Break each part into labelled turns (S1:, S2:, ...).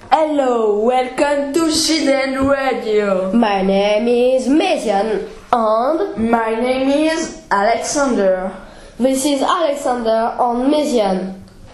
S1: Hello, welcome to Children Radio.
S2: My name is Mesian and
S1: My name is Alexander.
S2: this is Alexander and Mesian.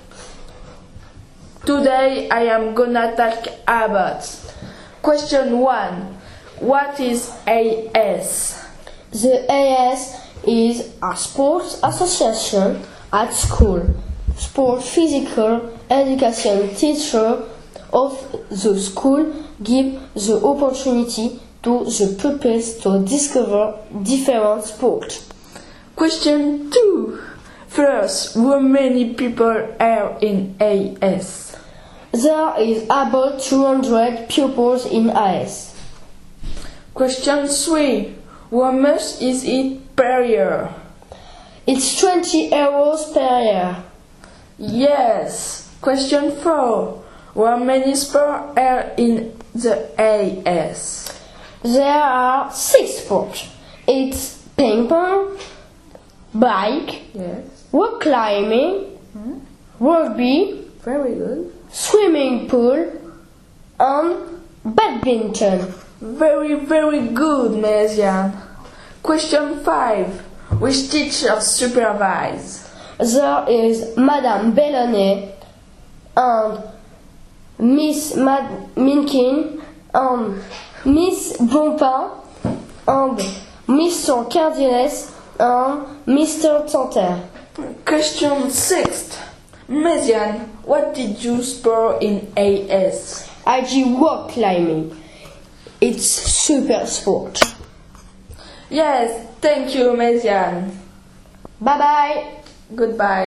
S1: Today I am gonna talk about question 1. What is AS?
S2: The AS is a sports association at school. Sport physical education teacher of the school give the opportunity to the pupils to discover different sports.
S1: Question 2. First, how many people are in AS?
S2: There is about 200 pupils in AS.
S1: Question 3. How much is it per year?
S2: It's 20 euros per year.
S1: Yes. Question 4. How many sports are in the AS?
S2: There are 6 sports. It's ping pong, bike,
S1: Yes.
S2: rock climbing, rugby,
S1: Very good.
S2: swimming pool, and badminton.
S1: Very good, Mesian. Question 5. Which teacher supervise?
S2: There is Madame Bellonnet and Miss Minkin and Miss Bompin and Mr. Cardines and Mr. Tanter.
S1: Question 6. Mesian, what did you sport in AS?
S2: I do rock climbing. It's super sport.
S1: Yes, thank you, Mesian.
S2: Bye bye.
S1: Goodbye.